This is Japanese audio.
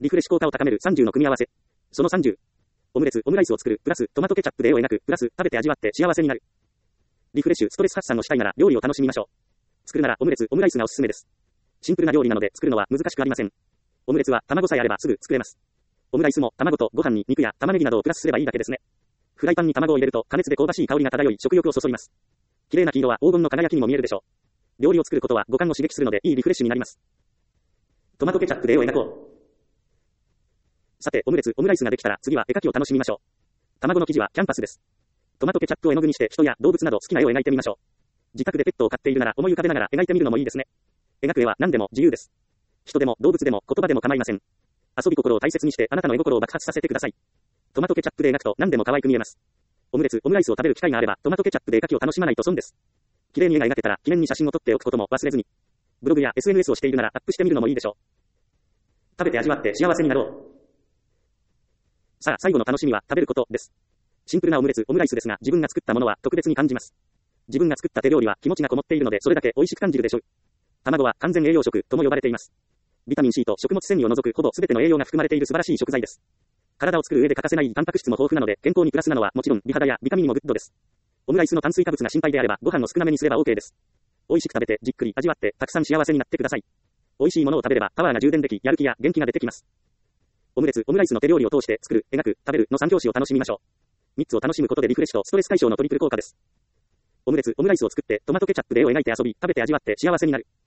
リフレッシュ効果を高める30の組み合わせ。その30。オムレツ、オムライスを作る、プラストマトケチャップで絵を描く、プラス食べて味わって幸せになる。リフレッシュ、ストレス発散をしたいなら料理を楽しみましょう。作るならオムレツ、オムライスがおすすめです。シンプルな料理なので作るのは難しくありません。オムレツは卵さえあればすぐ作れます。オムライスも卵とご飯に肉や玉ねぎなどをプラスすればいいだけですね。フライパンに卵を入れると加熱で香ばしい香りが漂い食欲をそそります。綺麗な黄色は黄金の輝きにも見えるでしょう。料理を作ることは五感を刺激するのでいいリフレッシュになります。トマトケチャップで絵を描こう。さて、オムレツ、オムライスができたら次は絵描きを楽しみましょう。卵の生地はキャンパスです。トマトケチャップを絵の具にして人や動物など好きな絵を描いてみましょう。自宅でペットを飼っているなら思い浮かべながら描いてみるのもいいですね。描く絵は何でも自由です。人でも動物でも言葉でも構いません。遊び心を大切にしてあなたの絵心を爆発させてください。トマトケチャップで描くと何でも可愛く見えます。オムレツ、オムライスを食べる機会があればトマトケチャップで絵描きを楽しまないと損です。綺麗に絵が描けたら記念に写真を撮っておくことも忘れずに。ブログや SNS をしているならアップしてみるのもいいでしょう。食べて味わって幸せになろう。さあ、最後の楽しみは食べることです。シンプルなオムレツ、オムライスですが、自分が作ったものは特別に感じます。自分が作った手料理は気持ちがこもっているので、それだけ美味しく感じるでしょう。卵は完全栄養食とも呼ばれています。ビタミン C と食物繊維を除くほぼ全ての栄養が含まれている素晴らしい食材です。体を作る上で欠かせないタンパク質も豊富なので、健康にプラスなのはもちろん美肌やビタミンもグッドです。オムライスの炭水化物が心配であれば、ご飯を少なめにすれば OK です。美味しく食べて、じっくり味わって、たくさん幸せになってください。美味しいものを食べれば、パワーが充電でき、やる気や元気が出てきます。オムレツ、オムライスの手料理を通して作る、描く、食べるの3拍子を楽しみましょう。3つを楽しむことでリフレッシュとストレス解消のトリプル効果です。オムレツ、オムライスを作ってトマトケチャップで絵を描いて遊び、食べて味わって幸せになる。